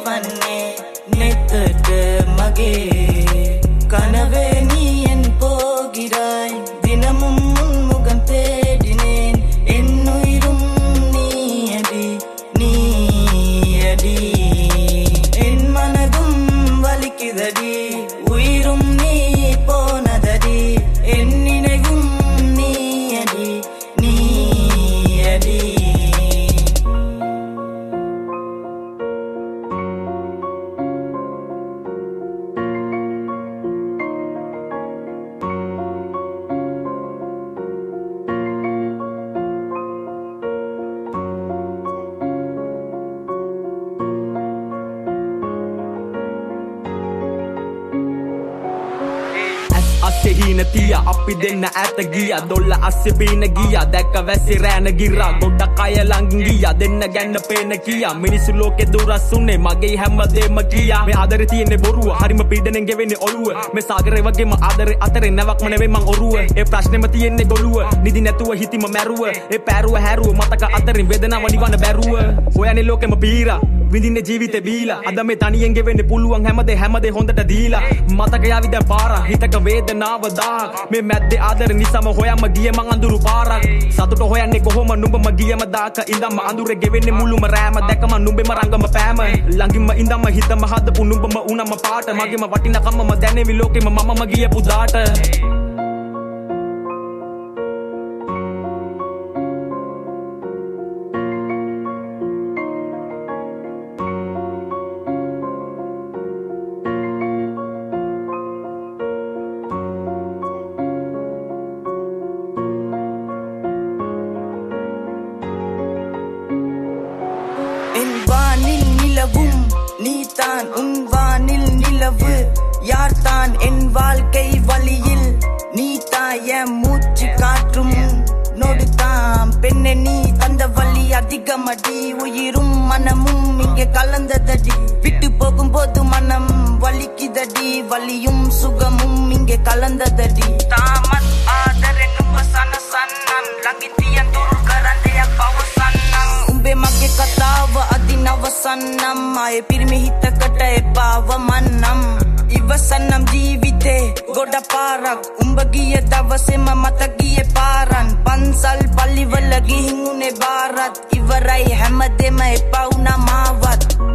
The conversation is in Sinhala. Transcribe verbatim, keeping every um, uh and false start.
වන්නේ නෙතට මගේ කනවේනියෙන් පෝගිරයි දිනමුම් මුගන් තේඩිනෙන් එන්නුයිරුම් නීයඩි නීයඩි එන් මනගුම් වලිකිදඩි උයිරුම් නී පෝනදඩි එන්නිනෙගුම් නීයඩි නීයඩි හීන තියා අපි දෙන්න ඇත ගියා දොල්ල අස්සේ පීන ගියා දැක්ක වැස්සේ රෑන ගිරා ගොඩක් අය ළඟින් ගියා දෙන්න ගැන්න පේන කියා මිනිස්සු ලෝකේ දුරස් උන්නේ මගේ හැමදේම කියා මේ ආදරේ තියෙන්නේ බොරුව හරිම පීඩනෙන් ගෙවෙන්නේ ඔළුව මේ සාගරේ වගේම ආදරේ අතරේ නැවක්ම නෙවෙයි මං ඔරුව ඒ ප්‍රශ්නේම තියෙන්නේ ගොළුව නිදි නැතුව හිතිම මැරුව ඒ පෑරුව හැරුව මතක අතරින් වේදනාව නිවන බැරුව හොයන්නේ ලෝකෙම පීරා විඳින්නේ ජීවිතේ බීලා අද මේ තනියෙන් ගෙවෙන්නේ පුළුවන් හැමදේ හැමදේ හොඳට දීලා මතක යාවි දැන් පාර හිතක වේදනාව දාක් මේ මැද්දේ ආදර නිසාම හොයම ගියේ මං අඳුරු පාරක් සතුට හොයන්නේ කොහොම නුඹම ගියම දාක ඉඳන්ම අඳුරේ ගෙවෙන්නේ මුළුම රෑම දැකම නුඹෙම රංගම පෑම ළඟින්ම ඉඳන්ම හිතම හදපු නුඹම උනම පාට මගේම වටිනකමම දැනෙවි ලෝකෙම මමම ගියපු දාට நீதான் உன் வானில் நிலவு யார்தான் என் வாழ்க்கை வழியில் நீதான் என் மூச்சு காற்றும் நொடுதான் பெண்ணே நீ தந்த வழி அதிகமடி உயிரும் மனமும் இங்கே கலந்ததடி விட்டு போகும்போது மனம் வலிக்குதடி வலியும் சுகமும் இங்கே கலந்ததடி தாமத் ආදරෙනුම සනසන්නන් ළඟින් තියන් දුරු කරන්නේ පවසන්නන් උඹේ මගේ කතාව අදින අවසන්නම් ආයේ පිරිමි හිතකට එපාව මන්නම් ඉවසන්නම් ජීවිතේ ගොඩ පාරක් උඹ ගිය දවසේම මත ගියේ පාරන් පන්සල් පල්ලිවල ගිහින් උනේ බාරත් ඉවරයි හැමදේම එපා වුණා මාවත්